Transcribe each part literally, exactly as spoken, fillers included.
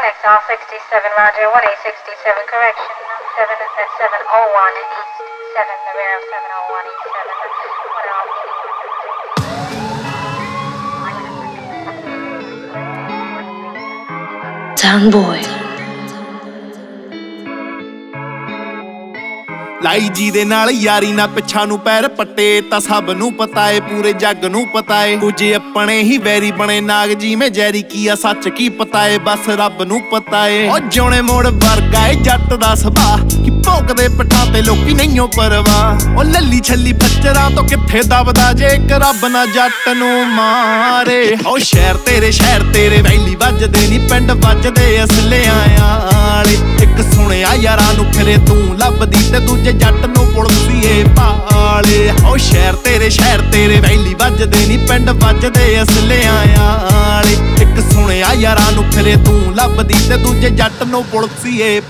X R sixty-seven, roger, one eight sixty-seven, correction, seven, seven oh one east, seven, the rear of seven oh one east, seven, one oh one. Town boy. ਲਾਈ ਜੀ ਦੇ ਨਾਲ ਯਾਰੀ ਨਾ ਪਿੱਛਾ ਨੂੰ ਪੈਰ ਪੱਟੇ ਤਾਂ ਸਭ ਨੂੰ ਪਤਾ ਏ ਪੂਰੇ ਜੱਗ ਨੂੰ ਪਤਾ ਏ ਕੁਝ ਆਪਣੇ ਹੀ ਵੈਰੀ ਬਣੇ ਨਾਗ ਜਿਵੇਂ ਜੈਰੀ ਕੀ ਆ ਸੱਚ ਕੀ ਪਤਾ ਏ ਬਸ ਰੱਬ ਨੂੰ ਪਤਾ ਏ ਉਹ ਜਿਉਣੇ ਮੋੜ ਵਰਗਾ ਏ ਜੱਟ ਦਾ ਸੁਭਾਅ ਕਿ ਭੌਂਕਦੇ ਪੱਠਾਂ ਤੇ ਲੋਕੀ ਨਹੀਂਓ ਪਰਵਾਹ ਉਹ ਲੱਲੀ ਛੱਲੀ ਫੱਚਰਾਂ ਤੋਂ ਕਿੱਥੇ ਦਬਦਾ ਜੇ ਇੱਕ ਰੱਬ ਨਾ ਜੱਟ ਨੂੰ ਮਾਰੇ ਉਹ ਸ਼ਹਿਰ ਤੇਰੇ ਸ਼ਹਿਰ ਤੇਰੇ ਵੈਲੀ ਵੱਜਦੇ ਨੀ ਪਿੰਡ ਵੱਜਦੇ ਅਸਲਿਆਂ ਆਲੇ ਇੱਕ ਸੁਣਿਆ ਯਾਰਾਂ ਨੂੰ ਫਿਰੇ ਤੂੰ ਲੱਭਦੀ ਤੇ ਦੂਜੇ ਜੱਟ ਨੂੰ ਪੁਲਸੀਏ ਪਾਲੇ ਉਹ ਸ਼ਹਿਰ ਤੇਰੇ ਸ਼ਹਿਰ ਤੇਰੇ ਵੈਲੀ ਵੱਜਦੇ ਨੀ ਪਿੰਡ ਵੱਜਦੇ ਅਸਲਿਆਂ ਆਲੇ ਇੱਕ ਸੁਣਿਆ ਯਾਰਾਂ ਨੂੰ ਫਿਰੇ ਤੂੰ ਲੱਭਦੀ ਤੇ ਦੂਜੇ ਜੱਟ ਨੂੰ ਪੁਲਸੀਏ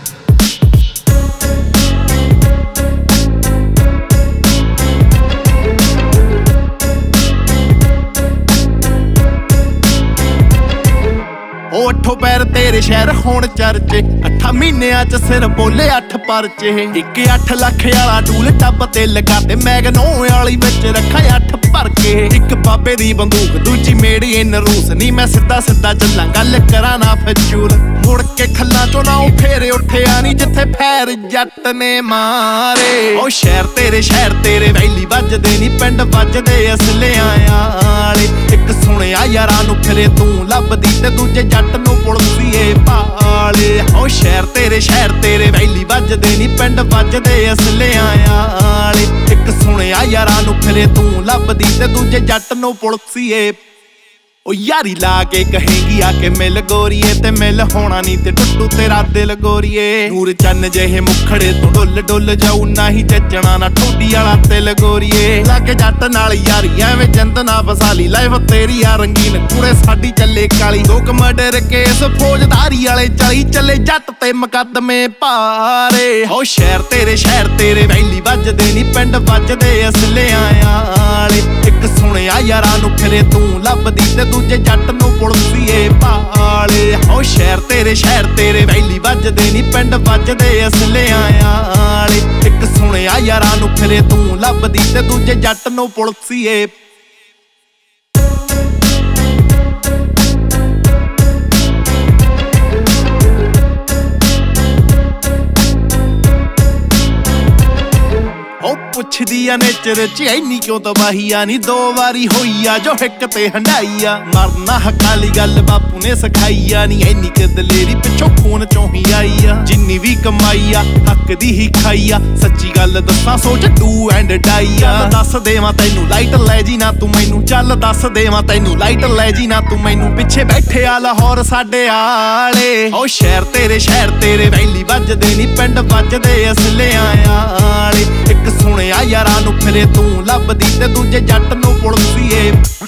ਉਹ ਅੱਠੋ ਪੈਰ ਤੇਰੇ ਸ਼ਹਿਰ ਹੁਣ ਚਰਚੇ ਅੱਠਾਂ ਮਹੀਨਿਆਂ ਚ ਸਿਰ ਬੋਲੇ ਅੱਠ ਪਰਚੇ ਇੱਕ ਅੱਠ ਲੱਖ ਵਾਲਾ ਡੂਲ ਟੱਬ ਤੇ ਲਗਾ ਤੇ ਮੈਗਨੋ ਵਾਲੀ ਵਿੱਚ ਰੱਖਾ ਅੱਠ ਭਰ ਕੇ ਇੱਕ ਬਾਬੇ ਦੀ ਬੰਦੂਕ ਦੂਜੀ ਮੇੜੀ ਇਨ ਰੂਸ ਨੀ ਮੈਂ ਸਿੱਧਾ ਸਿੱਧਾ ਚੱਲਾਂ ਗੱਲ ਕਰਾਂ ਨਾ ਫਜੂਲ ਮੁੜ ਕੇ ਖੱਲਾਂ ਚੋਂ ਨਾ ਫੇਰੇ ਉੱਠਿਆ ਨੀ ਜਿੱਥੇ ਫੈਰ ਜੱਟ ਨੇ ਮਾਰੇ ਉਹ ਸ਼ਹਿਰ ਤੇਰੇ ਸ਼ਹਿਰ ਤੇਰੇ ਵੈਲੀ ਵੱਜਦੇ ਨੀ ਪਿੰਡ ਵੱਜਦੇ ਅਸਲਿਆਂ ਆਲੇ ਇੱਕ ਸੁਣਿਆ ਯਾਰਾਂ ਨੂੰ ਫਿਰੇ ਤੂੰ ਲੱਭਦੀ ਤੇ ਦੂਜੇ ਜੱਟ ਨੂੰ ਪੁਲਸੀਏ ਪਾਲੇ ਉਹ ਸ਼ਹਿਰ ਤੇਰੇ ਸ਼ਹਿਰ ਤੇਰੇ ਵੈਲੀ ਵੱਜਦੇ ਨੀ ਪਿੰਡ ਵੱਜਦੇ ਅਸਲਿਆਂ ਆਲੇ ਇੱਕ ਸੁਣਿਆ ਯਾਰਾਂ ਨੂੰ ਫਿਰੇ ਤੂੰ ਲੱਭਦੀ ਤੇ ਦੂਜੇ ਜੱਟ ਨੂੰ ਪੁਲਸੀਏ ਉਹ ਯਾਰੀ ਲਾ ਕੇ ਕਹੇਗੀ ਆ ਕੇ ਮਿਲ ਗੋਰੀਏ ਤੇ ਮਿਲ ਹੋਣਾ ਨੀ ਤੇ ਟੁੱਟੂ ਤੇਰਾ ਦਿਲ ਗੋਰੀਏ ਨੂਰ ਚੰਨ ਜਿਹੇ ਮੁਖੜੇ ਤੋਂ ਡੁੱਲ ਡੁੱਲ ਜਾਊ ਨਾ ਹੀ ਜੱਜਣਾ ਨਾ ਠੋਡੀ ਵਾਲਾ ਦਿਲ ਗੋਰੀਏ ਲਾਗੇ ਜੱਟ ਨਾਲ ਯਾਰੀ ਐਵੇਂ ਜਿੰਦ ਨਾ ਫਸਾਲੀ ਲਾਈਫ ਤੇਰੀ ਆ ਰੰਗੀਨ ਕੁੜੇ ਸਾਡੀ ਚੱਲੇ ਕਾਲੀ ਲੋਕ ਮਰਡਰ ਕੇਸ ਫੌਜਦਾਰੀ ਵਾਲੇ ਚਲੀ ਚੱਲੇ ਜੱਟ ਤੇ ਮੁਕੱਦਮੇ ਭਾਰੇ ਉਹ ਸ਼ਹਿਰ ਤੇਰੇ ਸ਼ਹਿਰ ਤੇਰੇ ਵੈਲੀ ਵੱਜਦੇ ਨੀ ਪਿੰਡ ਵੱਜਦੇ ਅਸਲਿਆਂ ਆਲੇ ਇੱਕ ਸੁਣਿਆ ਯਾਰਾਂ ਨੂੰ ਫਿਰੇ ਤੂੰ ਲੱਭਦੀ ਤੇ ਦੂਜੇ ਜੱਟ ਨੂੰ ਪੁਲਸੀਏ ਪਾਲੇ ਉਹ ਸ਼ਹਿਰ ਤੇਰੇ ਸ਼ਹਿਰ ਤੇਰੇ ਵੈਲੀ ਵੱਜਦੇ ਨੀ ਪਿੰਡ ਵੱਜਦੇ ਅਸਲਿਆਂ ਆਲੇ ਇੱਕ ਸੁਣਿਆ ਯਾਰਾਂ ਨੂੰ ਫਿਰੇ ਤੂੰ ਲੱਭਦੀ ਤੇ ਦੂਜੇ ਜੱਟ ਨੂੰ ਪੁਲਸੀਏ ਪੁੱਛਦੀ ਆ ਨੇਚਰ ਚ ਐਨੀ ਕਿਉਂ ਤਬਾਹੀ ਆ ਨੀ ਦੋ ਵਾਰੀ ਹੋਈ ਆ ਜੋ ਇੱਕ ਤੇ ਹੰਡਾਈ ਆ ਮਰਨਾ ਹਕਾਲੀ ਗੱਲ ਬਾਪੂ ਨੇ ਸਿਖਾਈ ਆ ਨੀ ਐਨੀ ਕਿ ਦਲੇਰੀ ਪਿੱਛੋਂ ਖੂਨ ਚੋਂ ਹੀ ਆਈ ਆ ਜਿੰਨੀ ਵੀ ਕਮਾਈ ਆ ਹੱਕ ਦੀ ਹੀ ਖਾਈ ਆ ਸੱਚੀ ਗੱਲ ਦੱਸਾਂ ਸੋਚ ਡੂ ਐਂਡ ਡਾਈ ਆ ਦੱਸ ਦੇਵਾਂ ਤੈਨੂੰ ਲਾਈਟ ਲੈ ਜੀ ਨਾ ਤੂੰ ਮੈਨੂੰ ਚੱਲ ਦੱਸ ਦੇਵਾਂ ਤੈਨੂੰ ਲਾਈਟ ਲੈ ਜੀ ਨਾ ਤੂੰ ਮੈਨੂੰ ਪਿੱਛੇ ਬੈਠੇ ਆ ਲਾਹੌਰ ਸਾਡੇ ਆਲੇ ਉਹ ਸ਼ਹਿਰ ਤੇਰੇ ਸ਼ਹਿਰ ਤੇਰੇ ਵੈਲੀ ਵੱਜਦੇ ਨੀ ਪਿੰਡ ਵੱਜਦੇ ਅਸਲਿਆਂ ਆਲੇ ਇੱਕ ਸੁਣਿਆ ਯਾਰਾਂ ਨੂੰ ਫਿਰੇ ਤੂੰ ਲੱਭਦੀ ਤੇ ਦੂਜੇ ਜੱਟ ਨੂੰ ਪੁਲਸੀਏ